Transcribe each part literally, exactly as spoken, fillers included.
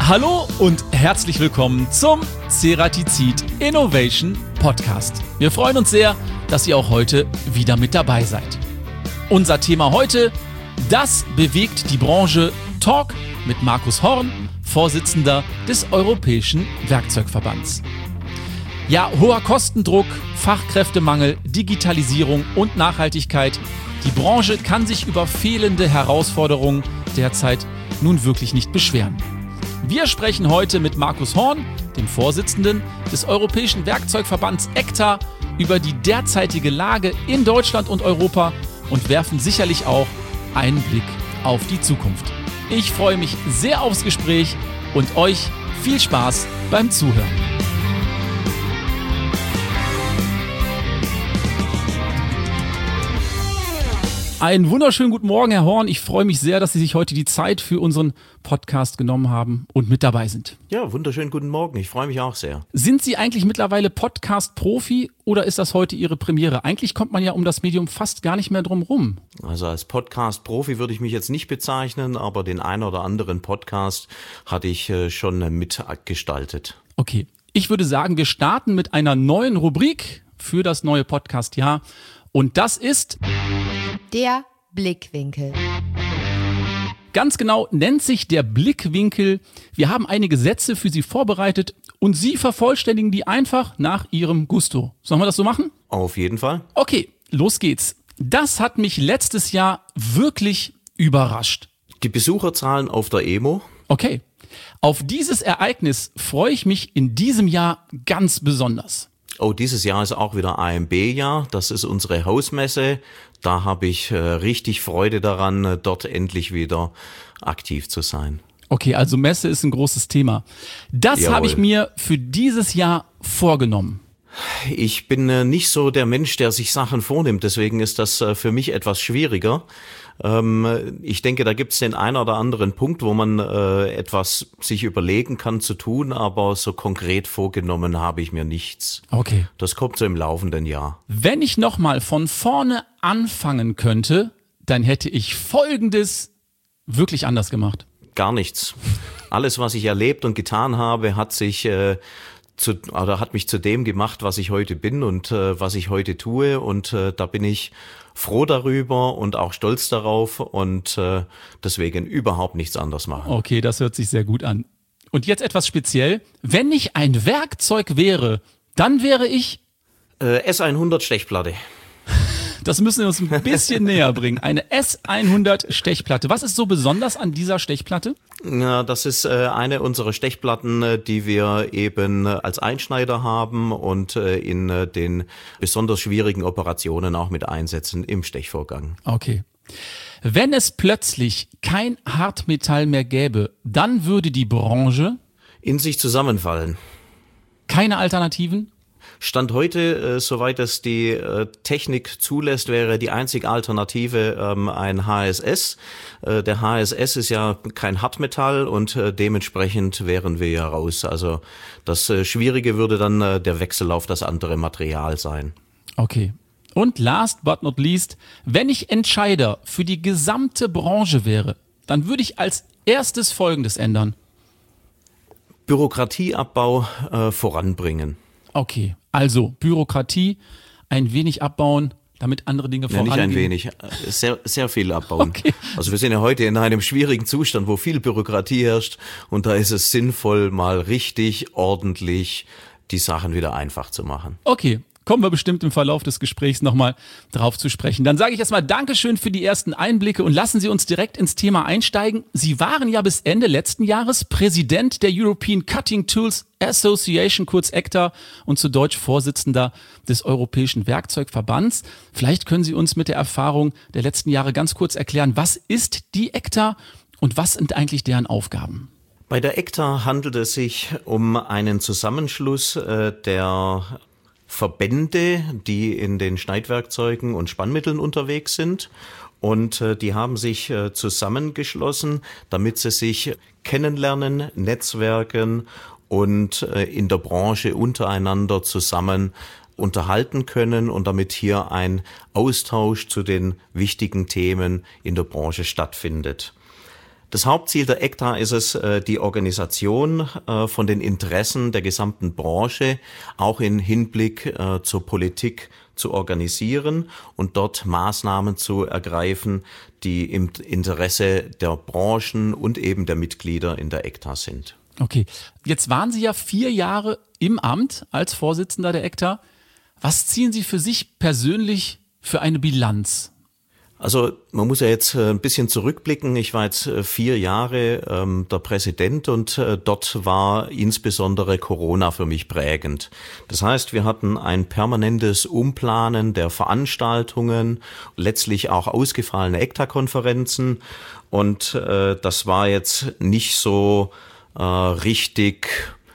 Hallo und herzlich willkommen zum Ceratizid Innovation Podcast. Wir freuen uns sehr, dass ihr auch heute wieder mit dabei seid. Unser Thema heute, das bewegt die Branche Talk mit Markus Horn, Vorsitzender des Europäischen Werkzeugverbands. Ja, hoher Kostendruck, Fachkräftemangel, Digitalisierung und Nachhaltigkeit. Die Branche kann sich über fehlende Herausforderungen derzeit nun wirklich nicht beschweren. Wir sprechen heute mit Markus Horn, dem Vorsitzenden des Europäischen Werkzeugverbands E C T A, über die derzeitige Lage in Deutschland und Europa und werfen sicherlich auch einen Blick auf die Zukunft. Ich freue mich sehr aufs Gespräch und euch viel Spaß beim Zuhören. Einen wunderschönen guten Morgen, Herr Horn. Ich freue mich sehr, dass Sie sich heute die Zeit für unseren Podcast genommen haben und mit dabei sind. Ja, wunderschönen guten Morgen. Ich freue mich auch sehr. Sind Sie eigentlich mittlerweile Podcast-Profi oder ist das heute Ihre Premiere? Eigentlich kommt man ja um das Medium fast gar nicht mehr drum rum. Also als Podcast-Profi würde ich mich jetzt nicht bezeichnen, aber den einen oder anderen Podcast hatte ich äh, schon mitgestaltet. Okay, ich würde sagen, wir starten mit einer neuen Rubrik für das neue Podcast-Jahr und das ist der Blickwinkel. Ganz genau nennt sich der Blickwinkel. Wir haben einige Sätze für Sie vorbereitet und Sie vervollständigen die einfach nach Ihrem Gusto. Sollen wir das so machen? Auf jeden Fall. Okay, los geht's. Das hat mich letztes Jahr wirklich überrascht. Die Besucherzahlen auf der E M O. Okay, auf dieses Ereignis freue ich mich in diesem Jahr ganz besonders. Oh, dieses Jahr ist auch wieder A M B-Jahr. Das ist unsere Hausmesse. Da habe ich äh, richtig Freude daran, dort endlich wieder aktiv zu sein. Okay, also Messe ist ein großes Thema. Das habe ich mir für dieses Jahr vorgenommen. Ich bin äh, nicht so der Mensch, der sich Sachen vornimmt. Deswegen ist das äh, für mich etwas schwieriger. Ähm, ich denke, da gibt es den einen oder anderen Punkt, wo man äh, etwas sich überlegen kann zu tun, aber so konkret vorgenommen habe ich mir nichts. Okay. Das kommt so im laufenden Jahr. Wenn ich nochmal von vorne anfangen könnte, dann hätte ich Folgendes wirklich anders gemacht. Gar nichts. Alles, was ich erlebt und getan habe, hat sich äh, zu, oder hat mich zu dem gemacht, was ich heute bin und äh, was ich heute tue. Und äh, da bin ich froh darüber und auch stolz darauf und äh, deswegen überhaupt nichts anderes machen. Okay, das hört sich sehr gut an. Und jetzt etwas speziell. Wenn ich ein Werkzeug wäre, dann wäre ich Äh, S hundert Stechplatte. Das müssen wir uns ein bisschen näher bringen. Eine S hundert Stechplatte. Was ist so besonders an dieser Stechplatte? Ja, das ist äh, eine unserer Stechplatten, äh, die wir eben äh, als Einschneider haben und äh, in äh, den besonders schwierigen Operationen auch mit einsetzen im Stechvorgang. Okay. Wenn es plötzlich kein Hartmetall mehr gäbe, dann würde die Branche in sich zusammenfallen. Keine Alternativen? Stand heute, äh, soweit es die äh, Technik zulässt, wäre die einzige Alternative ähm, ein H S S. Äh, der H S S ist ja kein Hartmetall und äh, dementsprechend wären wir ja raus. Also das äh, Schwierige würde dann äh, der Wechsel auf das andere Material sein. Okay. Und last but not least, wenn ich Entscheider für die gesamte Branche wäre, dann würde ich als erstes Folgendes ändern. Bürokratieabbau äh, voranbringen. Okay, also Bürokratie ein wenig abbauen, damit andere Dinge ja, vorangehen. Nicht ein wenig, sehr, sehr viel abbauen. Okay. Also wir sind ja heute in einem schwierigen Zustand, wo viel Bürokratie herrscht und da ist es sinnvoll, mal richtig, ordentlich die Sachen wieder einfach zu machen. Okay. Kommen wir bestimmt im Verlauf des Gesprächs nochmal drauf zu sprechen. Dann sage ich erstmal Dankeschön für die ersten Einblicke und lassen Sie uns direkt ins Thema einsteigen. Sie waren ja bis Ende letzten Jahres Präsident der European Cutting Tools Association, kurz E C T A, und zu Deutsch Vorsitzender des Europäischen Werkzeugverbands. Vielleicht können Sie uns mit der Erfahrung der letzten Jahre ganz kurz erklären, was ist die E C T A und was sind eigentlich deren Aufgaben? Bei der E C T A handelt es sich um einen Zusammenschluss äh, der Verbände, die in den Schneidwerkzeugen und Spannmitteln unterwegs sind und äh, die haben sich äh, zusammengeschlossen, damit sie sich kennenlernen, netzwerken und äh, in der Branche untereinander zusammen unterhalten können und damit hier ein Austausch zu den wichtigen Themen in der Branche stattfindet. Das Hauptziel der E C T A ist es, die Organisation von den Interessen der gesamten Branche auch in Hinblick zur Politik zu organisieren und dort Maßnahmen zu ergreifen, die im Interesse der Branchen und eben der Mitglieder in der E C T A sind. Okay, jetzt waren Sie ja vier Jahre im Amt als Vorsitzender der E C T A. Was ziehen Sie für sich persönlich für eine Bilanz? Also man muss ja jetzt ein bisschen zurückblicken. Ich war jetzt vier Jahre ähm, der Präsident und äh, dort war insbesondere Corona für mich prägend. Das heißt, wir hatten ein permanentes Umplanen der Veranstaltungen, letztlich auch ausgefallene E C T A-Konferenzen und äh, das war jetzt nicht so äh, richtig...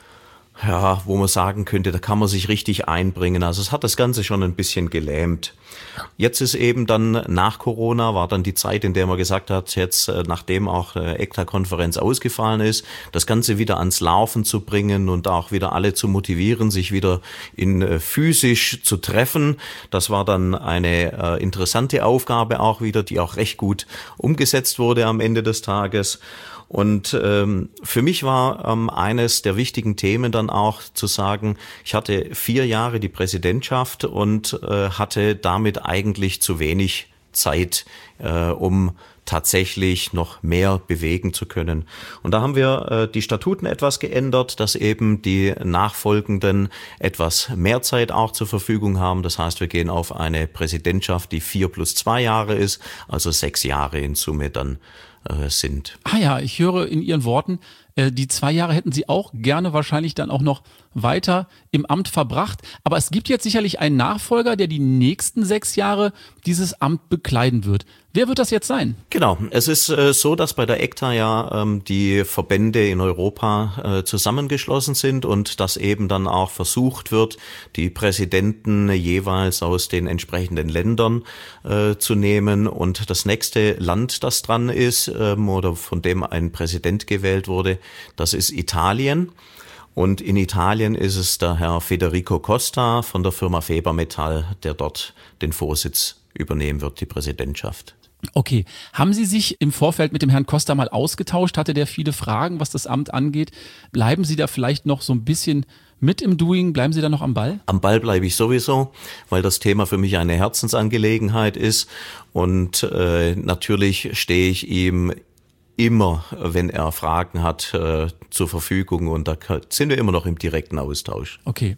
Ja, wo man sagen könnte, da kann man sich richtig einbringen. Also es hat das Ganze schon ein bisschen gelähmt. Jetzt ist eben dann nach Corona, war dann die Zeit, in der man gesagt hat, jetzt nachdem auch die E C T A-Konferenz ausgefallen ist, das Ganze wieder ans Laufen zu bringen und auch wieder alle zu motivieren, sich wieder in physisch zu treffen. Das war dann eine äh, interessante Aufgabe auch wieder, die auch recht gut umgesetzt wurde am Ende des Tages. Und ähm, für mich war ähm, eines der wichtigen Themen dann auch zu sagen, ich hatte vier Jahre die Präsidentschaft und äh, hatte damit eigentlich zu wenig Zeit, äh, um tatsächlich noch mehr bewegen zu können. Und da haben wir äh, die Statuten etwas geändert, dass eben die Nachfolgenden etwas mehr Zeit auch zur Verfügung haben. Das heißt, wir gehen auf eine Präsidentschaft, die vier plus zwei Jahre ist, also sechs Jahre in Summe dann äh, sind. Ah ja, ich höre in Ihren Worten, äh, die zwei Jahre hätten Sie auch gerne wahrscheinlich dann auch noch weiter im Amt verbracht. Aber es gibt jetzt sicherlich einen Nachfolger, der die nächsten sechs Jahre dieses Amt bekleiden wird. Wer wird das jetzt sein? Genau, es ist äh, so, dass bei der E C T A ja ähm, die Verbände in Europa äh, zusammengeschlossen sind und dass eben dann auch versucht wird, die Präsidenten jeweils aus den entsprechenden Ländern äh, zu nehmen. Und das nächste Land, das dran ist ähm, oder von dem ein Präsident gewählt wurde, das ist Italien. Und in Italien ist es der Herr Federico Costa von der Firma Feber Metall, der dort den Vorsitz übernehmen wird, die Präsidentschaft. Okay, haben Sie sich im Vorfeld mit dem Herrn Costa mal ausgetauscht? Hatte der viele Fragen, was das Amt angeht? Bleiben Sie da vielleicht noch so ein bisschen mit im Doing? Bleiben Sie da noch am Ball? Am Ball bleibe ich sowieso, weil das Thema für mich eine Herzensangelegenheit ist. Und äh, natürlich stehe ich ihm immer, wenn er Fragen hat, äh, zur Verfügung. Und da sind wir immer noch im direkten Austausch. Okay.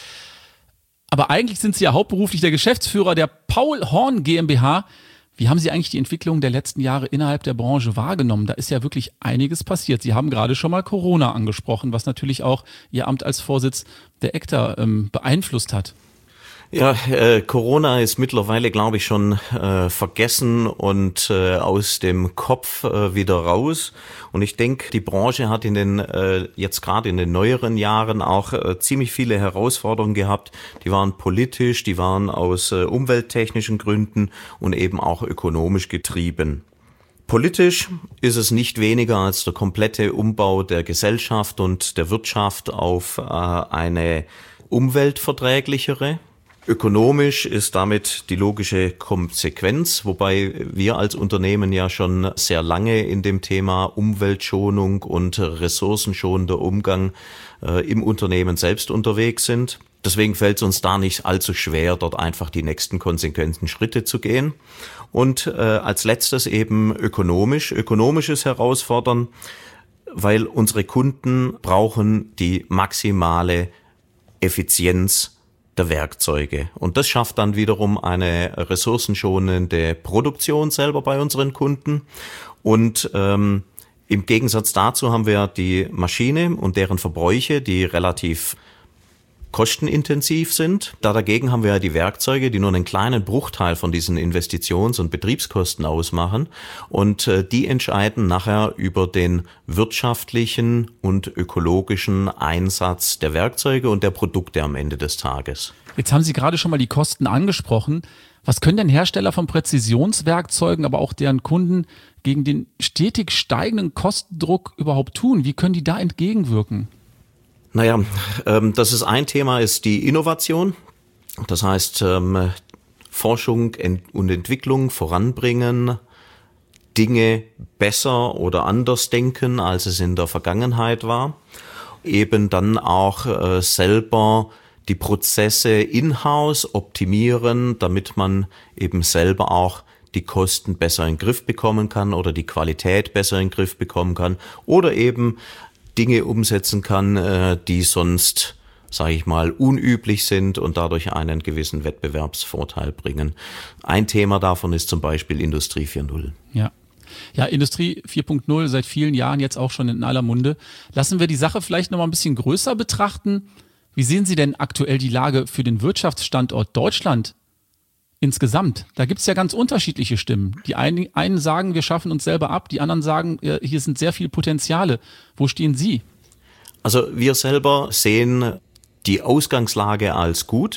Aber eigentlich sind Sie ja hauptberuflich der Geschäftsführer der Paul Horn GmbH. Wie haben Sie eigentlich die Entwicklung der letzten Jahre innerhalb der Branche wahrgenommen? Da ist ja wirklich einiges passiert. Sie haben gerade schon mal Corona angesprochen, was natürlich auch Ihr Amt als Vorsitz der E C T A ähm, beeinflusst hat. Ja, äh, Corona ist mittlerweile, glaube ich, schon äh, vergessen und äh, aus dem Kopf äh, wieder raus. Und ich denke, die Branche hat in den äh, jetzt gerade in den neueren Jahren auch äh, ziemlich viele Herausforderungen gehabt. Die waren politisch, die waren aus äh, umwelttechnischen Gründen und eben auch ökonomisch getrieben. Politisch ist es nicht weniger als der komplette Umbau der Gesellschaft und der Wirtschaft auf äh, eine umweltverträglichere. Ökonomisch ist damit die logische Konsequenz, wobei wir als Unternehmen ja schon sehr lange in dem Thema Umweltschonung und ressourcenschonender Umgang äh, im Unternehmen selbst unterwegs sind. Deswegen fällt es uns da nicht allzu schwer, dort einfach die nächsten konsequenten Schritte zu gehen. Und äh, als letztes eben ökonomisch. Ökonomisches Herausfordern, weil unsere Kunden brauchen die maximale Effizienz der Werkzeuge. Und das schafft dann wiederum eine ressourcenschonende Produktion selber bei unseren Kunden. Und ähm, im Gegensatz dazu haben wir die Maschine und deren Verbräuche, die relativ kostenintensiv sind. Da dagegen haben wir ja die Werkzeuge, die nur einen kleinen Bruchteil von diesen Investitions- und Betriebskosten ausmachen. Und äh, die entscheiden nachher über den wirtschaftlichen und ökologischen Einsatz der Werkzeuge und der Produkte am Ende des Tages. Jetzt haben Sie gerade schon mal die Kosten angesprochen. Was können denn Hersteller von Präzisionswerkzeugen, aber auch deren Kunden gegen den stetig steigenden Kostendruck überhaupt tun? Wie können die da entgegenwirken? Naja, ähm, das ist ein Thema, ist die Innovation. Das heißt, ähm, Forschung und Entwicklung voranbringen, Dinge besser oder anders denken, als es in der Vergangenheit war. Eben dann auch äh, selber die Prozesse in-house optimieren, damit man eben selber auch die Kosten besser in den Griff bekommen kann oder die Qualität besser in den Griff bekommen kann oder eben Dinge umsetzen kann, äh, die sonst, sage ich mal, unüblich sind und dadurch einen gewissen Wettbewerbsvorteil bringen. Ein Thema davon ist zum Beispiel Industrie vier Punkt null. Ja. Ja, Industrie vier Punkt null seit vielen Jahren jetzt auch schon in aller Munde. Lassen wir die Sache vielleicht noch mal ein bisschen größer betrachten. Wie sehen Sie denn aktuell die Lage für den Wirtschaftsstandort Deutschland insgesamt? Da gibt es ja ganz unterschiedliche Stimmen. Die einen, einen sagen, wir schaffen uns selber ab, die anderen sagen, hier sind sehr viele Potenziale. Wo stehen Sie? Also wir selber sehen die Ausgangslage als gut.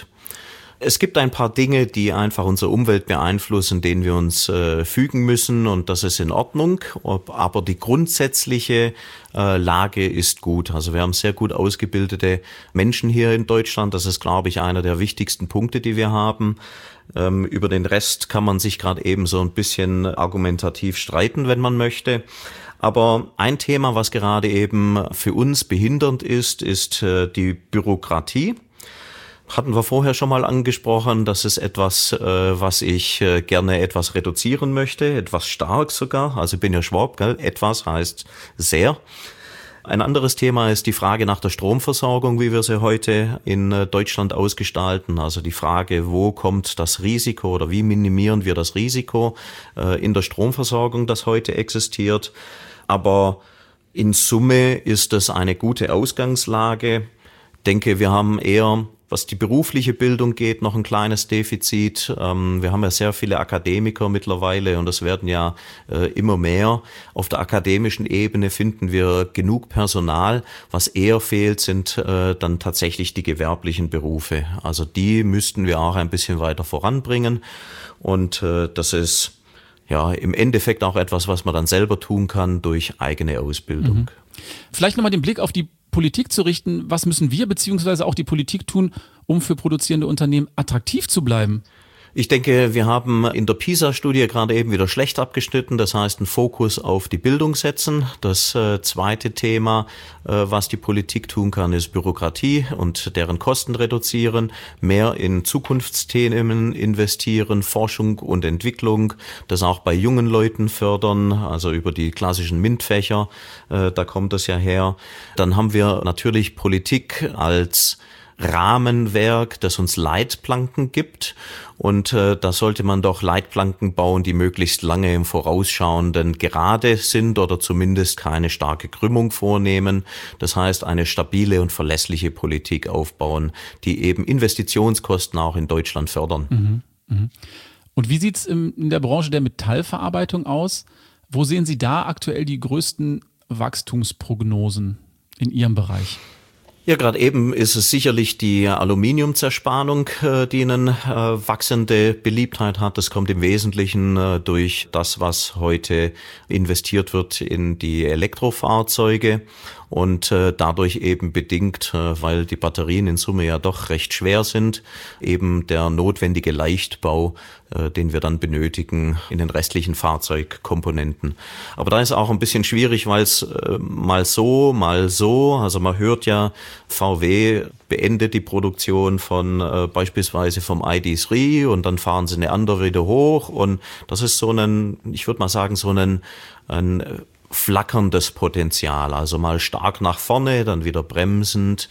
Es gibt ein paar Dinge, die einfach unsere Umwelt beeinflussen, denen wir uns äh, fügen müssen und das ist in Ordnung. Aber die grundsätzliche äh, Lage ist gut. Also wir haben sehr gut ausgebildete Menschen hier in Deutschland. Das ist, glaube ich, einer der wichtigsten Punkte, die wir haben. Ähm, über den Rest kann man sich gerade eben so ein bisschen argumentativ streiten, wenn man möchte. Aber ein Thema, was gerade eben für uns behindernd ist, ist äh, die Bürokratie. Hatten wir vorher schon mal angesprochen, das ist etwas, äh, was ich äh, gerne etwas reduzieren möchte, etwas stark sogar. Also ich bin ja Schwab, gell? Etwas heißt sehr. Ein anderes Thema ist die Frage nach der Stromversorgung, wie wir sie heute in äh, Deutschland ausgestalten. Also die Frage, wo kommt das Risiko oder wie minimieren wir das Risiko äh, in der Stromversorgung, das heute existiert. Aber in Summe ist es eine gute Ausgangslage. Ich denke, wir haben eher, was die berufliche Bildung geht, noch ein kleines Defizit. Ähm, wir haben ja sehr viele Akademiker mittlerweile und es werden ja äh, immer mehr. Auf der akademischen Ebene finden wir genug Personal. Was eher fehlt, sind äh, dann tatsächlich die gewerblichen Berufe. Also die müssten wir auch ein bisschen weiter voranbringen. Und äh, das ist ja im Endeffekt auch etwas, was man dann selber tun kann durch eigene Ausbildung. Mhm. Vielleicht nochmal den Blick auf die Politik zu richten. Was müssen wir beziehungsweise auch die Politik tun, um für produzierende Unternehmen attraktiv zu bleiben? Ich denke, wir haben in der PISA-Studie gerade eben wieder schlecht abgeschnitten. Das heißt, einen Fokus auf die Bildung setzen. Das äh, zweite Thema, äh, was die Politik tun kann, ist Bürokratie und deren Kosten reduzieren, mehr in Zukunftsthemen investieren, Forschung und Entwicklung, das auch bei jungen Leuten fördern, also über die klassischen MINT-Fächer, äh, da kommt das ja her. Dann haben wir natürlich Politik als Rahmenwerk, das uns Leitplanken gibt. Und äh, da sollte man doch Leitplanken bauen, die möglichst lange im Vorausschauenden gerade sind oder zumindest keine starke Krümmung vornehmen. Das heißt, eine stabile und verlässliche Politik aufbauen, die eben Investitionskosten auch in Deutschland fördern. Mhm, mh. Und wie sieht's in, in der Branche der Metallverarbeitung aus? Wo sehen Sie da aktuell die größten Wachstumsprognosen in Ihrem Bereich? Ja, gerade eben ist es sicherlich die Aluminiumzerspannung, die eine wachsende Beliebtheit hat. Das kommt im Wesentlichen durch das, was heute investiert wird in die Elektrofahrzeuge und dadurch eben bedingt, weil die Batterien in Summe ja doch recht schwer sind, eben der notwendige Leichtbau, den wir dann benötigen in den restlichen Fahrzeugkomponenten. Aber da ist auch ein bisschen schwierig, weil es mal so, mal so, also man hört ja, V W beendet die Produktion von äh, beispielsweise vom I D drei und dann fahren sie eine andere wieder hoch und das ist so ein, ich würde mal sagen, so ein, ein flackerndes Potenzial, also mal stark nach vorne, dann wieder bremsend,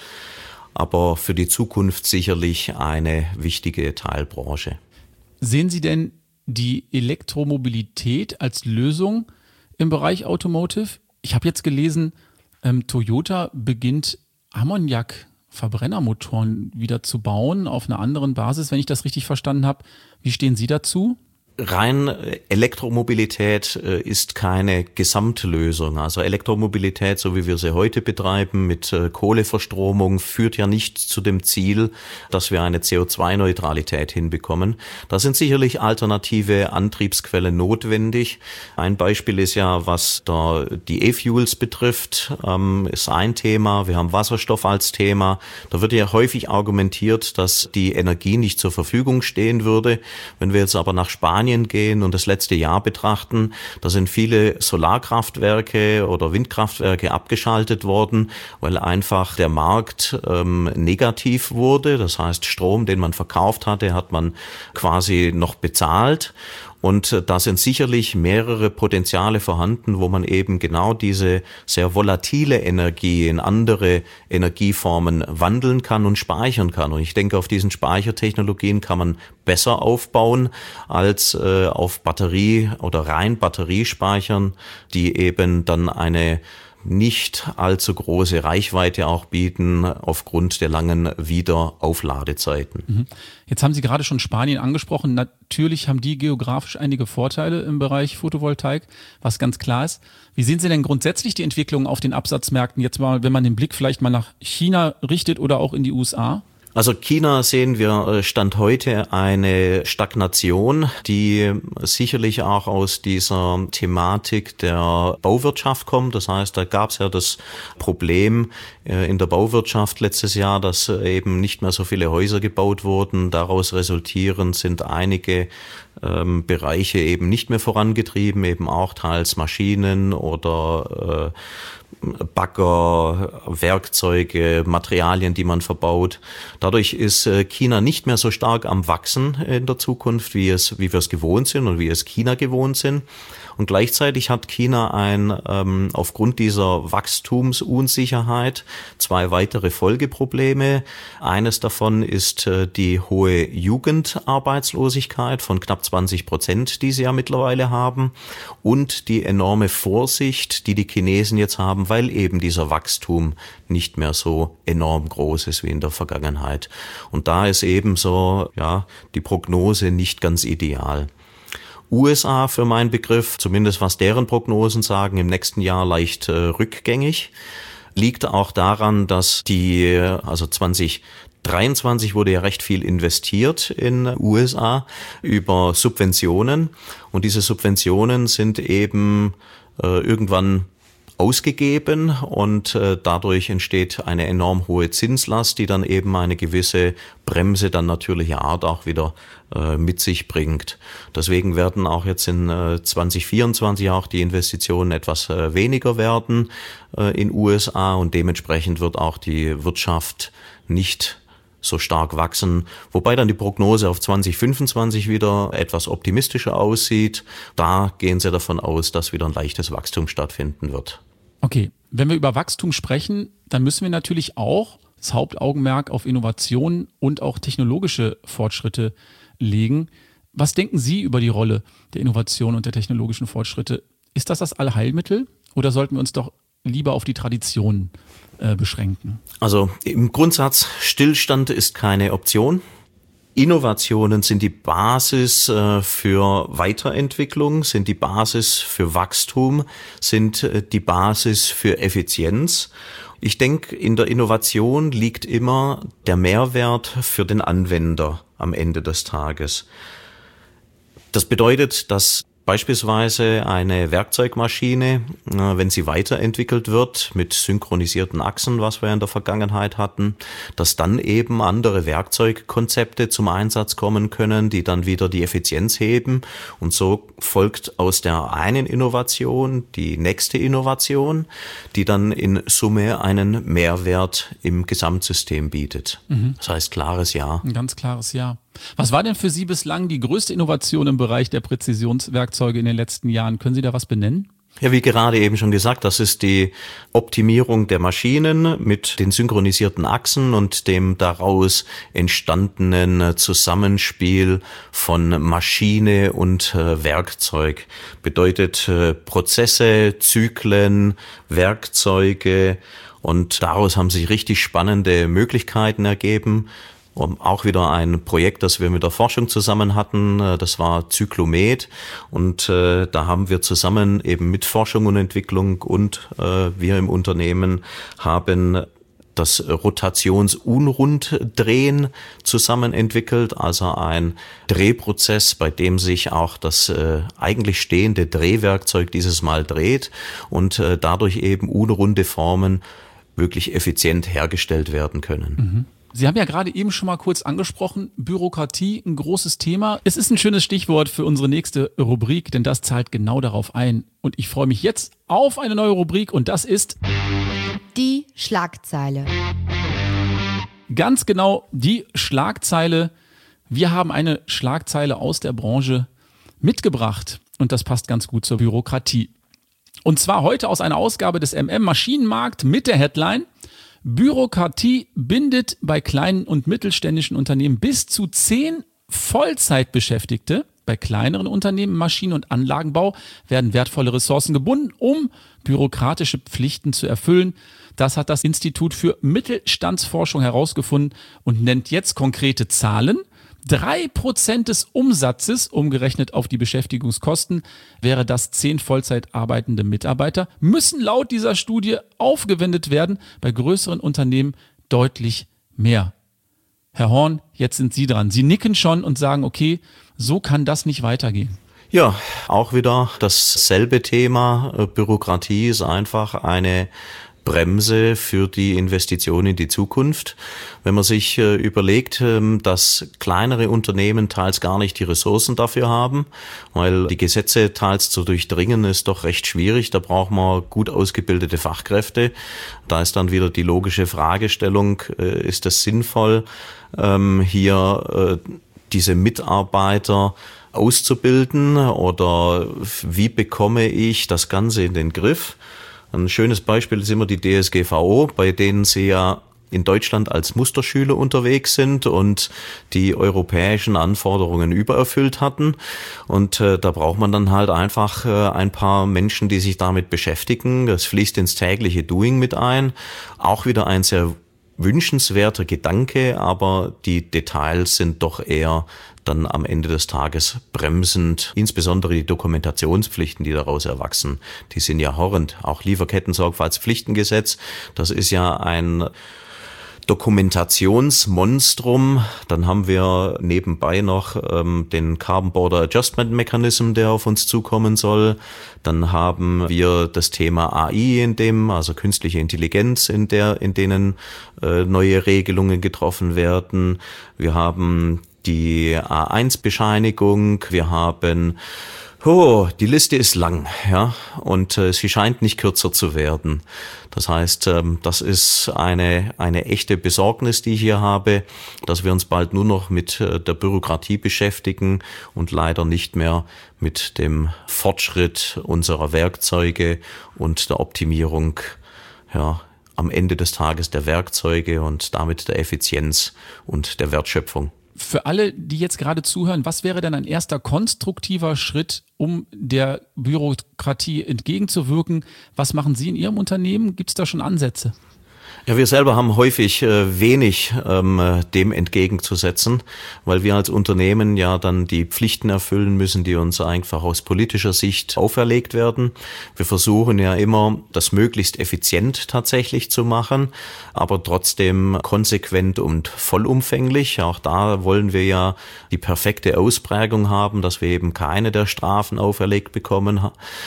aber für die Zukunft sicherlich eine wichtige Teilbranche. Sehen Sie denn die Elektromobilität als Lösung im Bereich Automotive? Ich habe jetzt gelesen, ähm, Toyota beginnt Ammoniak-Verbrennermotoren wieder zu bauen auf einer anderen Basis, wenn ich das richtig verstanden habe. Wie stehen Sie dazu? Rein Elektromobilität ist keine Gesamtlösung. Also Elektromobilität, so wie wir sie heute betreiben, mit Kohleverstromung, führt ja nicht zu dem Ziel, dass wir eine C O zwei Neutralität hinbekommen. Da sind sicherlich alternative Antriebsquellen notwendig. Ein Beispiel ist ja, was da die E-Fuels betrifft, ist ein Thema. Wir haben Wasserstoff als Thema. Da wird ja häufig argumentiert, dass die Energie nicht zur Verfügung stehen würde. Wenn wir jetzt aber nach Spanien Spanien gehen und das letzte Jahr betrachten, da sind viele Solarkraftwerke oder Windkraftwerke abgeschaltet worden, weil einfach der Markt ähm, negativ wurde. Das heißt, Strom, den man verkauft hatte, hat man quasi noch bezahlt. Und da sind sicherlich mehrere Potenziale vorhanden, wo man eben genau diese sehr volatile Energie in andere Energieformen wandeln kann und speichern kann. Und ich denke, auf diesen Speichertechnologien kann man besser aufbauen als äh, auf Batterie oder rein Batteriespeichern, die eben dann eine nicht allzu große Reichweite auch bieten aufgrund der langen Wiederaufladezeiten. Jetzt haben Sie gerade schon Spanien angesprochen. Natürlich haben die geografisch einige Vorteile im Bereich Photovoltaik, was ganz klar ist. Wie sehen Sie denn grundsätzlich die Entwicklung auf den Absatzmärkten jetzt mal, wenn man den Blick vielleicht mal nach China richtet oder auch in die U S A? Also China sehen wir Stand heute eine Stagnation, die sicherlich auch aus dieser Thematik der Bauwirtschaft kommt. Das heißt, da gab es ja das Problem in der Bauwirtschaft letztes Jahr, dass eben nicht mehr so viele Häuser gebaut wurden. Daraus resultierend sind einige ähm, Bereiche eben nicht mehr vorangetrieben, eben auch teils Maschinen oder äh, Bagger, Werkzeuge, Materialien, die man verbaut. Dadurch ist China nicht mehr so stark am Wachsen in der Zukunft, wie es, wie wir es gewohnt sind und wie es China gewohnt sind. Und gleichzeitig hat China ein, ähm, aufgrund dieser Wachstumsunsicherheit zwei weitere Folgeprobleme. Eines davon ist äh, die hohe Jugendarbeitslosigkeit von knapp zwanzig Prozent, die sie ja mittlerweile haben, und die enorme Vorsicht, die die Chinesen jetzt haben, weil eben dieser Wachstum nicht mehr so enorm groß ist wie in der Vergangenheit. Und da ist eben so, ja, die Prognose nicht ganz ideal. U S A für meinen Begriff, zumindest was deren Prognosen sagen, im nächsten Jahr leicht äh, rückgängig. Liegt auch daran, dass die, also zwanzig dreiundzwanzig wurde ja recht viel investiert in U S A über Subventionen. Und diese Subventionen sind eben äh, irgendwann ausgegeben und äh, dadurch entsteht eine enorm hohe Zinslast, die dann eben eine gewisse Bremse dann natürlicher Art auch wieder äh, mit sich bringt. Deswegen werden auch jetzt in äh, zwanzig vierundzwanzig auch die Investitionen etwas äh, weniger werden äh, in U S A und dementsprechend wird auch die Wirtschaft nicht so stark wachsen, wobei dann die Prognose auf zwanzig fünfundzwanzig wieder etwas optimistischer aussieht. Da gehen sie davon aus, dass wieder ein leichtes Wachstum stattfinden wird. Okay, wenn wir über Wachstum sprechen, dann müssen wir natürlich auch das Hauptaugenmerk auf Innovationen und auch technologische Fortschritte legen. Was denken Sie über die Rolle der Innovation und der technologischen Fortschritte? Ist das das Allheilmittel oder sollten wir uns doch lieber auf die Traditionen äh, beschränken? Also im Grundsatz, Stillstand ist keine Option. Innovationen sind die Basis äh, für Weiterentwicklung, sind die Basis für Wachstum, sind äh, die Basis für Effizienz. Ich denke, in der Innovation liegt immer der Mehrwert für den Anwender am Ende des Tages. Das bedeutet, dass beispielsweise eine Werkzeugmaschine, wenn sie weiterentwickelt wird mit synchronisierten Achsen, was wir in der Vergangenheit hatten, dass dann eben andere Werkzeugkonzepte zum Einsatz kommen können, die dann wieder die Effizienz heben. Und so folgt aus der einen Innovation die nächste Innovation, die dann in Summe einen Mehrwert im Gesamtsystem bietet. Mhm. Das heißt, klares Ja. Ein ganz klares Ja. Was war denn für Sie bislang die größte Innovation im Bereich der Präzisionswerkzeuge in den letzten Jahren? Können Sie da was benennen? Ja, wie gerade eben schon gesagt, das ist die Optimierung der Maschinen mit den synchronisierten Achsen und dem daraus entstandenen Zusammenspiel von Maschine und äh, Werkzeug. Bedeutet äh, Prozesse, Zyklen, Werkzeuge, und daraus haben sich richtig spannende Möglichkeiten ergeben. Um, auch wieder ein Projekt, das wir mit der Forschung zusammen hatten, das war Zyklomet, und äh, da haben wir zusammen eben mit Forschung und Entwicklung und äh, wir im Unternehmen haben das Rotationsunrunddrehen zusammen entwickelt, also ein Drehprozess, bei dem sich auch das äh, eigentlich stehende Drehwerkzeug dieses Mal dreht und äh, dadurch eben unrunde Formen wirklich effizient hergestellt werden können. Mhm. Sie haben ja gerade eben schon mal kurz angesprochen, Bürokratie, ein großes Thema. Es ist ein schönes Stichwort für unsere nächste Rubrik, denn das zahlt genau darauf ein. Und ich freue mich jetzt auf eine neue Rubrik und das ist Die Schlagzeile. Ganz genau die Schlagzeile. Wir haben eine Schlagzeile aus der Branche mitgebracht und das passt ganz gut zur Bürokratie. Und zwar heute aus einer Ausgabe des M M Maschinenmarkt mit der Headline: Bürokratie bindet bei kleinen und mittelständischen Unternehmen bis zu zehn Vollzeitbeschäftigte. Bei kleineren Unternehmen im Maschinen- und Anlagenbau werden wertvolle Ressourcen gebunden, um bürokratische Pflichten zu erfüllen. Das hat das Institut für Mittelstandsforschung herausgefunden und nennt jetzt konkrete Zahlen. Drei Prozent des Umsatzes, umgerechnet auf die Beschäftigungskosten, wäre das zehn Vollzeit arbeitende Mitarbeiter, müssen laut dieser Studie aufgewendet werden, bei größeren Unternehmen deutlich mehr. Herr Horn, jetzt sind Sie dran. Sie nicken schon und sagen, okay, so kann das nicht weitergehen. Ja, auch wieder dasselbe Thema. Bürokratie ist einfach eine Bremse für die Investition in die Zukunft. Wenn man sich äh, überlegt, ähm, dass kleinere Unternehmen teils gar nicht die Ressourcen dafür haben, weil die Gesetze teils zu durchdringen ist doch recht schwierig. Da braucht man gut ausgebildete Fachkräfte. Da ist dann wieder die logische Fragestellung, äh, ist es sinnvoll, ähm, hier äh, diese Mitarbeiter auszubilden oder wie bekomme ich das Ganze in den Griff? Ein schönes Beispiel ist immer die D S G V O, bei denen sie ja in Deutschland als Musterschüler unterwegs sind und die europäischen Anforderungen übererfüllt hatten. Und äh, da braucht man dann halt einfach äh, ein paar Menschen, die sich damit beschäftigen. Das fließt ins tägliche Doing mit ein. Auch wieder ein sehr wünschenswerter Gedanke, aber die Details sind doch eher dann am Ende des Tages bremsend. Insbesondere die Dokumentationspflichten, die daraus erwachsen, die sind ja horrend. Auch Lieferketten-Sorgfaltspflichtengesetz, das ist ja ein Dokumentationsmonstrum. Dann haben wir nebenbei noch ähm, den Carbon Border Adjustment Mechanism, der auf uns zukommen soll. Dann haben wir das Thema A I in dem, also künstliche Intelligenz, in der, in denen äh, neue Regelungen getroffen werden. Wir haben die A eins Bescheinigung. Wir haben Oh, die Liste ist lang, ja, und äh, sie scheint nicht kürzer zu werden. Das heißt, ähm, das ist eine eine echte Besorgnis, die ich hier habe, dass wir uns bald nur noch mit äh, der Bürokratie beschäftigen und leider nicht mehr mit dem Fortschritt unserer Werkzeuge und der Optimierung, ja, am Ende des Tages der Werkzeuge und damit der Effizienz und der Wertschöpfung. Für alle, die jetzt gerade zuhören, was wäre denn ein erster konstruktiver Schritt, um der Bürokratie entgegenzuwirken? Was machen Sie in Ihrem Unternehmen? Gibt es da schon Ansätze? Ja, wir selber haben häufig äh, wenig ähm, dem entgegenzusetzen, weil wir als Unternehmen ja dann die Pflichten erfüllen müssen, die uns einfach aus politischer Sicht auferlegt werden. Wir versuchen ja immer, das möglichst effizient tatsächlich zu machen, aber trotzdem konsequent und vollumfänglich. Auch da wollen wir ja die perfekte Ausprägung haben, dass wir eben keine der Strafen auferlegt bekommen.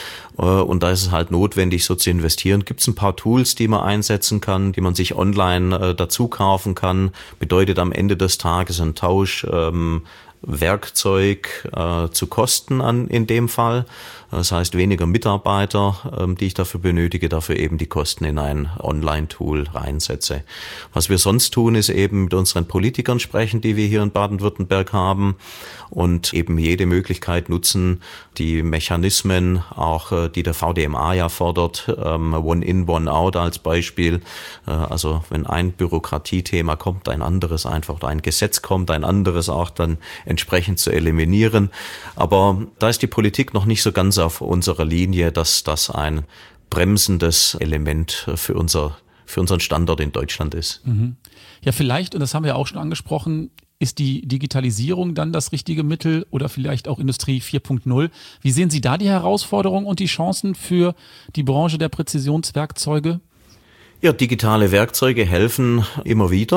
Und da ist es halt notwendig, so zu investieren. Gibt es ein paar Tools, die man einsetzen kann, die man sich online äh, dazu kaufen kann. Bedeutet am Ende des Tages ein Tausch ähm, Werkzeug äh, zu Kosten an in dem Fall. Das heißt weniger Mitarbeiter, ähm, die ich dafür benötige, dafür eben die Kosten in ein Online-Tool reinsetze. Was wir sonst tun, ist eben mit unseren Politikern sprechen, die wir hier in Baden-Württemberg haben und eben jede Möglichkeit nutzen, die Mechanismen, auch äh, die der V D M A ja fordert, ähm, One in, One out als Beispiel. Äh, also wenn ein Bürokratiethema kommt, ein anderes einfach, oder ein Gesetz kommt, ein anderes auch dann entsprechend zu eliminieren. Aber da ist die Politik noch nicht so ganz auf unserer Linie, dass das ein bremsendes Element für unser, für unseren Standort in Deutschland ist. Mhm. Ja, vielleicht, und das haben wir auch schon angesprochen, ist die Digitalisierung dann das richtige Mittel oder vielleicht auch Industrie vier Punkt null. Wie sehen Sie da die Herausforderungen und die Chancen für die Branche der Präzisionswerkzeuge? Ja, digitale Werkzeuge helfen immer wieder.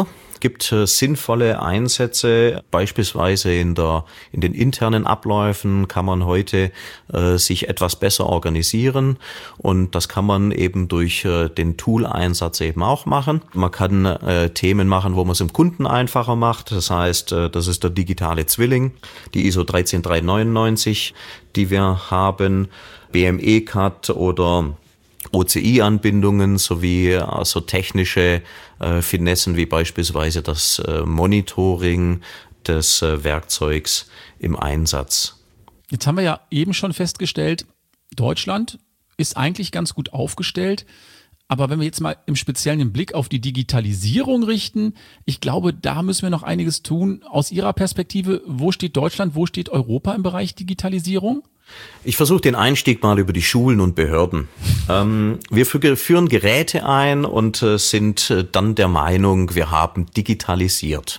gibt äh, sinnvolle Einsätze, beispielsweise in der in den internen Abläufen kann man heute äh, sich etwas besser organisieren und das kann man eben durch äh, den Tool-Einsatz eben auch machen. Man kann äh, Themen machen, wo man es dem Kunden einfacher macht. Das heißt, äh, das ist der digitale Zwilling, die I S O drei drei drei neun neun, die wir haben, B M E-C A D oder O C I-Anbindungen sowie also technische äh, Finessen wie beispielsweise das äh, Monitoring des äh, Werkzeugs im Einsatz. Jetzt haben wir ja eben schon festgestellt, Deutschland ist eigentlich ganz gut aufgestellt. Aber wenn wir jetzt mal im Speziellen den Blick auf die Digitalisierung richten, ich glaube, da müssen wir noch einiges tun. Aus Ihrer Perspektive, wo steht Deutschland, wo steht Europa im Bereich Digitalisierung? Ich versuche den Einstieg mal über die Schulen und Behörden. Ähm, wir führen Geräte ein und äh, sind dann der Meinung, wir haben digitalisiert.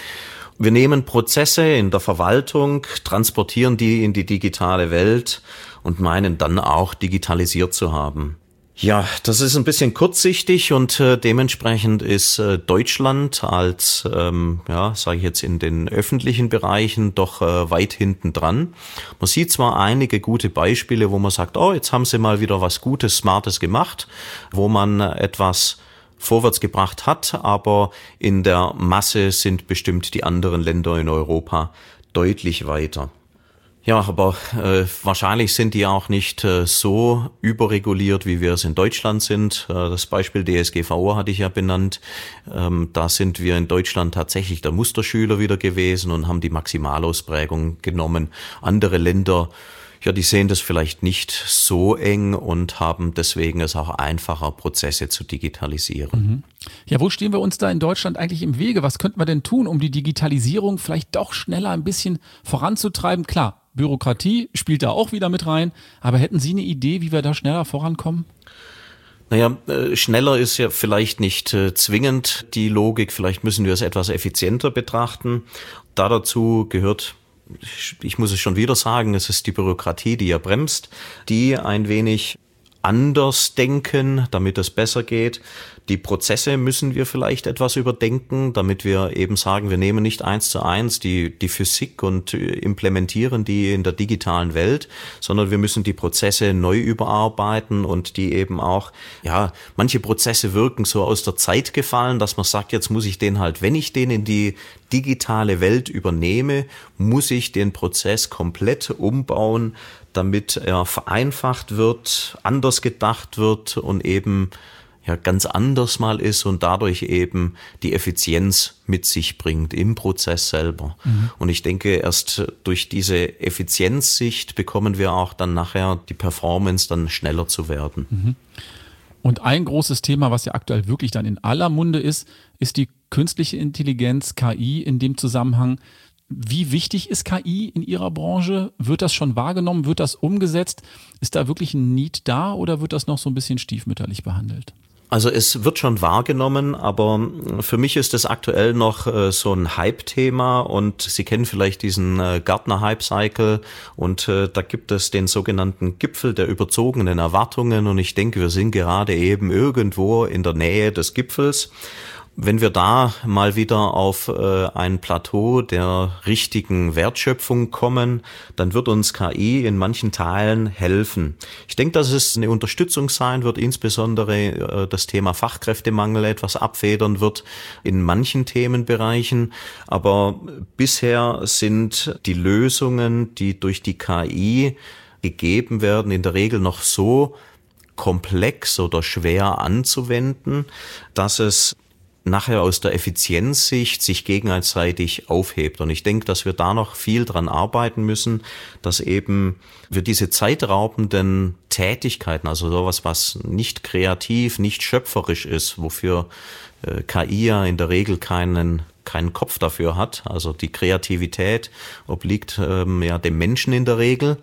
Wir nehmen Prozesse in der Verwaltung, transportieren die in die digitale Welt und meinen dann auch digitalisiert zu haben. Ja, das ist ein bisschen kurzsichtig und äh, dementsprechend ist äh, Deutschland als, ähm, ja, sage ich jetzt in den öffentlichen Bereichen doch äh, weit hinten dran. Man sieht zwar einige gute Beispiele, wo man sagt, oh, jetzt haben sie mal wieder was Gutes, Smartes gemacht, wo man etwas vorwärts gebracht hat, aber in der Masse sind bestimmt die anderen Länder in Europa deutlich weiter. Ja, aber äh, wahrscheinlich sind die auch nicht äh, so überreguliert, wie wir es in Deutschland sind. Äh, das Beispiel D S G V O hatte ich ja benannt. Ähm, da sind wir in Deutschland tatsächlich der Musterschüler wieder gewesen und haben die Maximalausprägung genommen. Andere Länder, ja, die sehen das vielleicht nicht so eng und haben deswegen es auch einfacher, Prozesse zu digitalisieren. Mhm. Ja, wo stehen wir uns da in Deutschland eigentlich im Wege? Was könnten wir denn tun, um die Digitalisierung vielleicht doch schneller ein bisschen voranzutreiben? Klar, Bürokratie spielt da auch wieder mit rein, aber hätten Sie eine Idee, wie wir da schneller vorankommen? Naja, äh, schneller ist ja vielleicht nicht äh, zwingend die Logik, vielleicht müssen wir es etwas effizienter betrachten. Da dazu gehört, ich, ich muss es schon wieder sagen, es ist die Bürokratie, die ja bremst, die ein wenig anders denken, damit es besser geht. Die Prozesse müssen wir vielleicht etwas überdenken, damit wir eben sagen, wir nehmen nicht eins zu eins die, die Physik und implementieren die in der digitalen Welt, sondern wir müssen die Prozesse neu überarbeiten und die eben auch, ja, manche Prozesse wirken so aus der Zeit gefallen, dass man sagt, jetzt muss ich den halt, wenn ich den in die digitale Welt übernehme, muss ich den Prozess komplett umbauen, damit er vereinfacht wird, anders gedacht wird und eben ja ganz anders mal ist und dadurch eben die Effizienz mit sich bringt im Prozess selber. Mhm. Und ich denke, erst durch diese Effizienzsicht bekommen wir auch dann nachher die Performance dann schneller zu werden. Mhm. Und ein großes Thema, was ja aktuell wirklich dann in aller Munde ist, ist die künstliche Intelligenz, K I in dem Zusammenhang. Wie wichtig ist K I in Ihrer Branche? Wird das schon wahrgenommen? Wird das umgesetzt? Ist da wirklich ein Need da oder wird das noch so ein bisschen stiefmütterlich behandelt? Also es wird schon wahrgenommen, aber für mich ist es aktuell noch äh, so ein Hype-Thema und Sie kennen vielleicht diesen äh, Gartner-Hype-Cycle und äh, da gibt es den sogenannten Gipfel der überzogenen Erwartungen und ich denke, wir sind gerade eben irgendwo in der Nähe des Gipfels. Wenn wir da mal wieder auf äh, ein Plateau der richtigen Wertschöpfung kommen, dann wird uns K I in manchen Teilen helfen. Ich denke, dass es eine Unterstützung sein wird, insbesondere äh, das Thema Fachkräftemangel etwas abfedern wird in manchen Themenbereichen. Aber bisher sind die Lösungen, die durch die K I gegeben werden, in der Regel noch so komplex oder schwer anzuwenden, dass es nachher aus der Effizienzsicht sich gegenseitig aufhebt. Und ich denke, dass wir da noch viel dran arbeiten müssen, dass eben wir diese zeitraubenden Tätigkeiten, also sowas, was nicht kreativ, nicht schöpferisch ist, wofür äh, K I ja in der Regel keinen keinen Kopf dafür hat. Also die Kreativität obliegt ähm, ja dem Menschen in der Regel.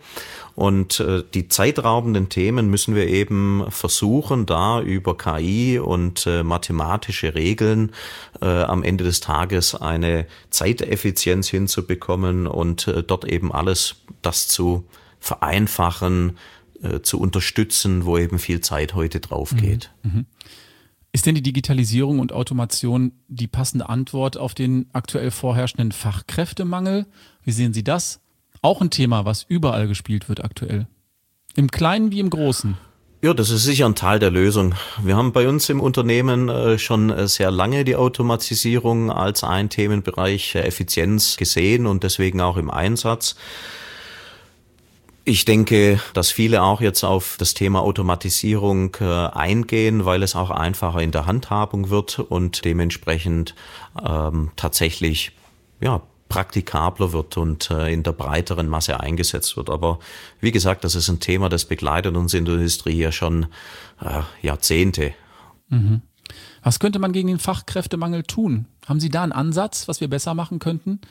Und äh, die zeitraubenden Themen müssen wir eben versuchen, da über K I und äh, mathematische Regeln äh, am Ende des Tages eine Zeiteffizienz hinzubekommen und äh, dort eben alles das zu vereinfachen, äh, zu unterstützen, wo eben viel Zeit heute drauf geht. Mhm. Ist denn die Digitalisierung und Automation die passende Antwort auf den aktuell vorherrschenden Fachkräftemangel? Wie sehen Sie das? Auch ein Thema, was überall gespielt wird aktuell. Im Kleinen wie im Großen. Ja, das ist sicher ein Teil der Lösung. Wir haben bei uns im Unternehmen äh, schon äh, sehr lange die Automatisierung als ein Themenbereich äh, Effizienz gesehen und deswegen auch im Einsatz. Ich denke, dass viele auch jetzt auf das Thema Automatisierung äh, eingehen, weil es auch einfacher in der Handhabung wird und dementsprechend ähm, tatsächlich ja praktikabler wird und äh, in der breiteren Masse eingesetzt wird. Aber wie gesagt, das ist ein Thema, das begleitet uns in der Industrie ja schon äh, Jahrzehnte. Mhm. Was könnte man gegen den Fachkräftemangel tun? Haben Sie da einen Ansatz, was wir besser machen könnten?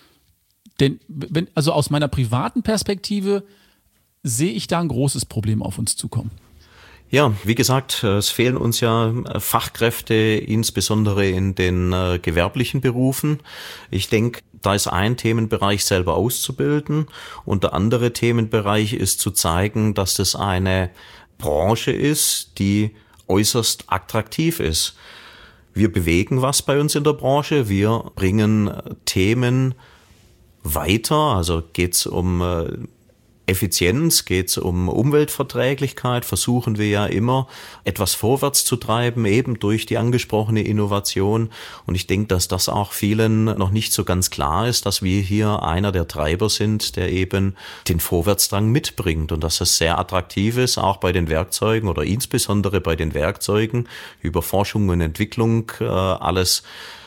Denn wenn, also aus meiner privaten Perspektive sehe ich da ein großes Problem auf uns zukommen. Ja, wie gesagt, es fehlen uns ja Fachkräfte, insbesondere in den äh, gewerblichen Berufen. Ich denke, da ist ein Themenbereich selber auszubilden und der andere Themenbereich ist zu zeigen, dass das eine Branche ist, die äußerst attraktiv ist. Wir bewegen was bei uns in der Branche, wir bringen Themen weiter, also geht's um äh, Effizienz, geht es um Umweltverträglichkeit, versuchen wir ja immer etwas vorwärts zu treiben, eben durch die angesprochene Innovation. Und ich denke, dass das auch vielen noch nicht so ganz klar ist, dass wir hier einer der Treiber sind, der eben den Vorwärtsdrang mitbringt und dass das sehr attraktiv ist, auch bei den Werkzeugen oder insbesondere bei den Werkzeugen über Forschung und Entwicklung äh, alles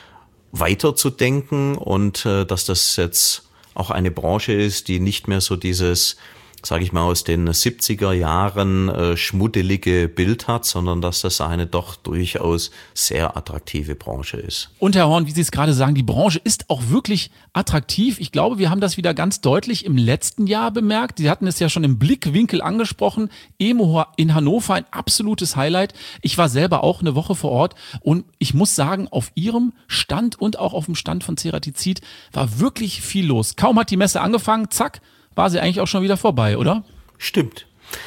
weiterzudenken und äh, dass das jetzt auch eine Branche ist, die nicht mehr so dieses, sage ich mal, aus den siebziger Jahren äh, schmuddelige Bild hat, sondern dass das eine doch durchaus sehr attraktive Branche ist. Und Herr Horn, wie Sie es gerade sagen, die Branche ist auch wirklich attraktiv. Ich glaube, wir haben das wieder ganz deutlich im letzten Jahr bemerkt. Sie hatten es ja schon im Blickwinkel angesprochen. E M O in Hannover, ein absolutes Highlight. Ich war selber auch eine Woche vor Ort und ich muss sagen, auf Ihrem Stand und auch auf dem Stand von Ceratizid war wirklich viel los. Kaum hat die Messe angefangen, zack, war sie eigentlich auch schon wieder vorbei, oder? Stimmt.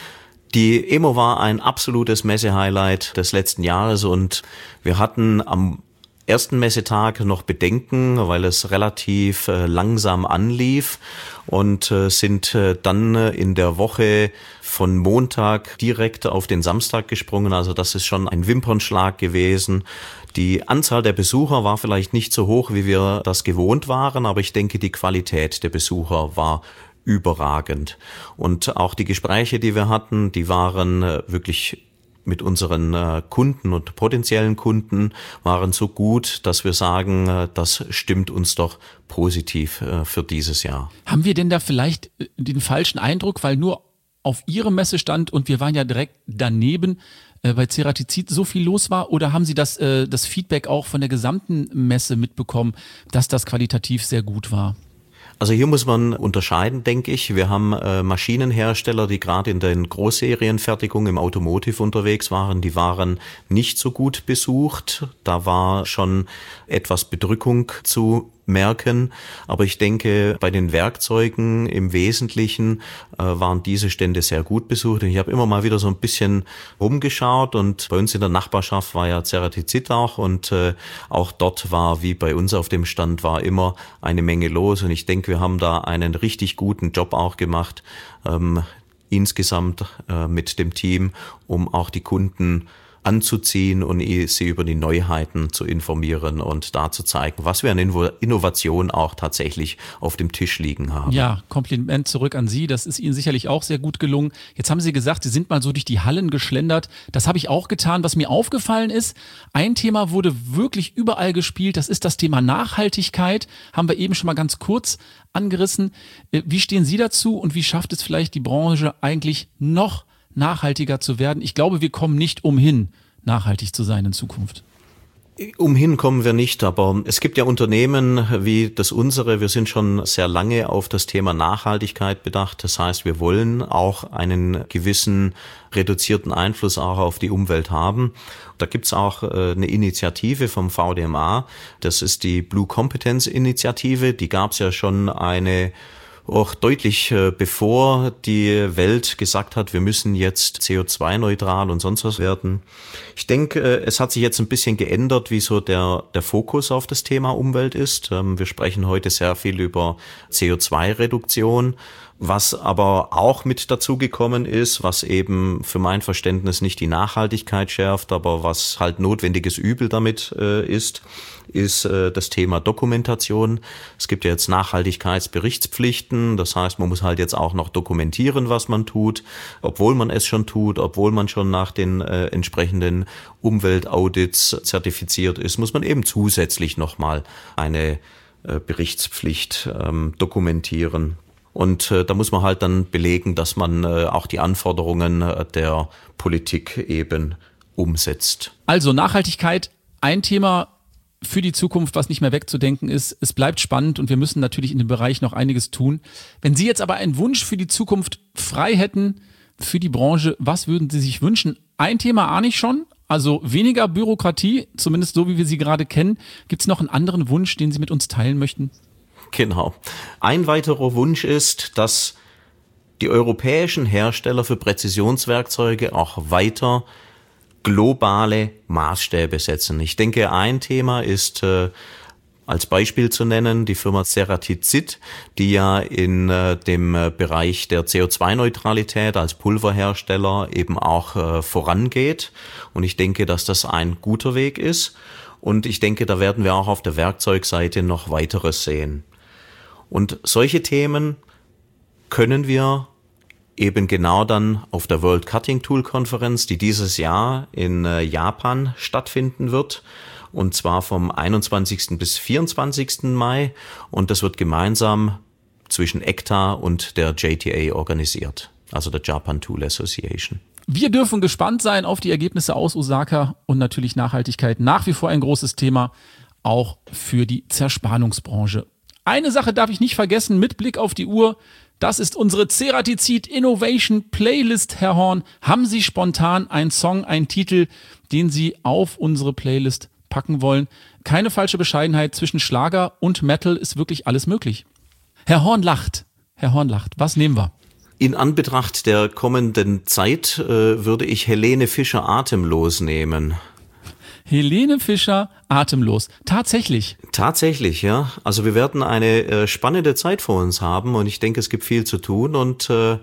Die E M O war ein absolutes Messe-Highlight des letzten Jahres und wir hatten am ersten Messetag noch Bedenken, weil es relativ äh, langsam anlief und äh, sind äh, dann in der Woche von Montag direkt auf den Samstag gesprungen. Also das ist schon ein Wimpernschlag gewesen. Die Anzahl der Besucher war vielleicht nicht so hoch, wie wir das gewohnt waren, aber ich denke, die Qualität der Besucher war überragend. Und auch die Gespräche, die wir hatten, die waren äh, wirklich mit unseren äh, Kunden und potenziellen Kunden waren so gut, dass wir sagen, äh, das stimmt uns doch positiv äh, für dieses Jahr. Haben wir denn da vielleicht den falschen Eindruck, weil nur auf Ihrem Messestand und wir waren ja direkt daneben, äh, bei Ceratizid so viel los war? Oder haben Sie das, äh, das Feedback auch von der gesamten Messe mitbekommen, dass das qualitativ sehr gut war? Also hier muss man unterscheiden, denke ich. Wir haben äh, Maschinenhersteller, die gerade in den Großserienfertigungen im Automotive unterwegs waren. Die waren nicht so gut besucht. Da war schon etwas Bedrückung zu merken. Aber ich denke, bei den Werkzeugen im Wesentlichen äh, waren diese Stände sehr gut besucht. Und ich habe immer mal wieder so ein bisschen rumgeschaut und bei uns in der Nachbarschaft war ja Ceratizid auch und äh, auch dort war, wie bei uns auf dem Stand, war immer eine Menge los. Und ich denke, wir haben da einen richtig guten Job auch gemacht, ähm, insgesamt äh, mit dem Team, um auch die Kunden anzuziehen und sie über die Neuheiten zu informieren und da zu zeigen, was wir an Innovation auch tatsächlich auf dem Tisch liegen haben. Ja, Kompliment zurück an Sie. Das ist Ihnen sicherlich auch sehr gut gelungen. Jetzt haben Sie gesagt, Sie sind mal so durch die Hallen geschlendert. Das habe ich auch getan. Was mir aufgefallen ist, ein Thema wurde wirklich überall gespielt. Das ist das Thema Nachhaltigkeit. Haben wir eben schon mal ganz kurz angerissen. Wie stehen Sie dazu und wie schafft es vielleicht die Branche eigentlich noch nachhaltiger zu werden? Ich glaube, wir kommen nicht umhin, nachhaltig zu sein in Zukunft. Umhin kommen wir nicht, aber es gibt ja Unternehmen wie das unsere, wir sind schon sehr lange auf das Thema Nachhaltigkeit bedacht. Das heißt, wir wollen auch einen gewissen reduzierten Einfluss auch auf die Umwelt haben. Da gibt's auch eine Initiative vom V D M A, das ist die Blue Competence Initiative, die gab's ja schon eine auch deutlich bevor die Welt gesagt hat, wir müssen jetzt C O zwei neutral und sonst was werden. Ich denke, es hat sich jetzt ein bisschen geändert, wie so der, der Fokus auf das Thema Umwelt ist. Wir sprechen heute sehr viel über C O zwei Reduktion. Was aber auch mit dazugekommen ist, was eben für mein Verständnis nicht die Nachhaltigkeit schärft, aber was halt notwendiges Übel damit äh, ist, ist äh, das Thema Dokumentation. Es gibt ja jetzt Nachhaltigkeitsberichtspflichten, das heißt, man muss halt jetzt auch noch dokumentieren, was man tut, obwohl man es schon tut, obwohl man schon nach den äh, entsprechenden Umweltaudits zertifiziert ist, muss man eben zusätzlich nochmal eine äh, Berichtspflicht ähm, dokumentieren. Und äh, da muss man halt dann belegen, dass man äh, auch die Anforderungen äh, der Politik eben umsetzt. Also Nachhaltigkeit, ein Thema für die Zukunft, was nicht mehr wegzudenken ist. Es bleibt spannend und wir müssen natürlich in dem Bereich noch einiges tun. Wenn Sie jetzt aber einen Wunsch für die Zukunft frei hätten, für die Branche, was würden Sie sich wünschen? Ein Thema ahne ich schon, also weniger Bürokratie, zumindest so, wie wir sie gerade kennen. Gibt es noch einen anderen Wunsch, den Sie mit uns teilen möchten? Genau. Ein weiterer Wunsch ist, dass die europäischen Hersteller für Präzisionswerkzeuge auch weiter globale Maßstäbe setzen. Ich denke, ein Thema ist äh, als Beispiel zu nennen die Firma Ceratizid, die ja in äh, dem äh, Bereich der C O zwei Neutralität als Pulverhersteller eben auch äh, vorangeht. Und ich denke, dass das ein guter Weg ist. Und ich denke, da werden wir auch auf der Werkzeugseite noch weiteres sehen. Und solche Themen können wir eben genau dann auf der World Cutting Tool Konferenz, die dieses Jahr in Japan stattfinden wird, und zwar vom einundzwanzigsten bis vierundzwanzigsten Mai. Und das wird gemeinsam zwischen E C T A und der J T A organisiert, also der Japan Tool Association. Wir dürfen gespannt sein auf die Ergebnisse aus Osaka und natürlich Nachhaltigkeit nach wie vor ein großes Thema, auch für die Zerspannungsbranche. Eine Sache darf ich nicht vergessen mit Blick auf die Uhr. Das ist unsere Ceratizid Innovation Playlist, Herr Horn. Haben Sie spontan einen Song, einen Titel, den Sie auf unsere Playlist packen wollen? Keine falsche Bescheidenheit, zwischen Schlager und Metal ist wirklich alles möglich. Herr Horn lacht. Herr Horn lacht. Was nehmen wir? In Anbetracht der kommenden Zeit äh, würde ich Helene Fischer Atemlos nehmen. Helene Fischer, Atemlos. Tatsächlich. Tatsächlich, ja. Also wir werden eine äh, spannende Zeit vor uns haben und ich denke, es gibt viel zu tun und äh,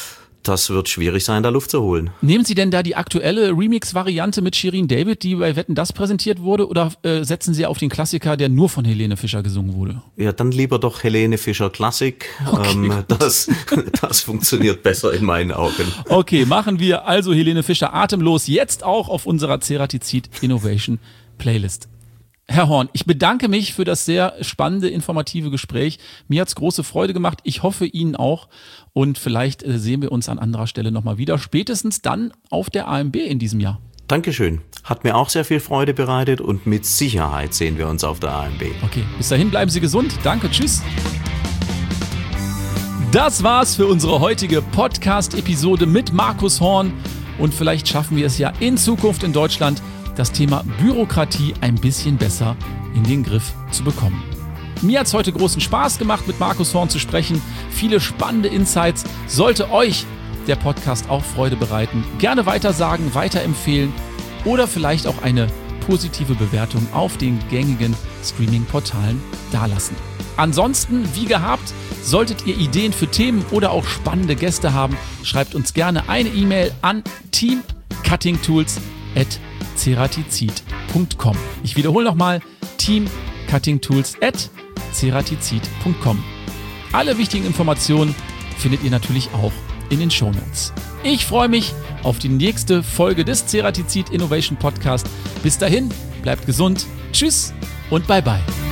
das wird schwierig sein, da Luft zu holen. Nehmen Sie denn da die aktuelle Remix-Variante mit Shirin David, die bei Wetten, das präsentiert wurde, oder äh, setzen Sie auf den Klassiker, der nur von Helene Fischer gesungen wurde? Ja, dann lieber doch Helene Fischer Klassik. Okay, ähm, das, das funktioniert besser in meinen Augen. Okay, machen wir also Helene Fischer Atemlos jetzt auch auf unserer Ceratizid Innovation Playlist. Herr Horn, ich bedanke mich für das sehr spannende, informative Gespräch. Mir hat's große Freude gemacht. Ich hoffe, Ihnen auch. Und vielleicht äh, sehen wir uns an anderer Stelle nochmal wieder. Spätestens dann auf der A M B in diesem Jahr. Dankeschön. Hat mir auch sehr viel Freude bereitet und mit Sicherheit sehen wir uns auf der A M B. Okay, bis dahin bleiben Sie gesund. Danke, tschüss. Das war's für unsere heutige Podcast-Episode mit Markus Horn. Und vielleicht schaffen wir es ja in Zukunft in Deutschland, das Thema Bürokratie ein bisschen besser in den Griff zu bekommen. Mir hat es heute großen Spaß gemacht, mit Markus Horn zu sprechen. Viele spannende Insights. Sollte euch der Podcast auch Freude bereiten, gerne weitersagen, weiterempfehlen oder vielleicht auch eine positive Bewertung auf den gängigen Streaming-Portalen dalassen. Ansonsten, wie gehabt, solltet ihr Ideen für Themen oder auch spannende Gäste haben, schreibt uns gerne eine E-Mail an team cutting tools at ceratizid punkt com. Ich wiederhole nochmal, team cutting tools at ceratizid punkt com. Alle wichtigen Informationen findet ihr natürlich auch in den Shownotes. Ich freue mich auf die nächste Folge des Ceratizid Innovation Podcast. Bis dahin, bleibt gesund, tschüss und bye bye.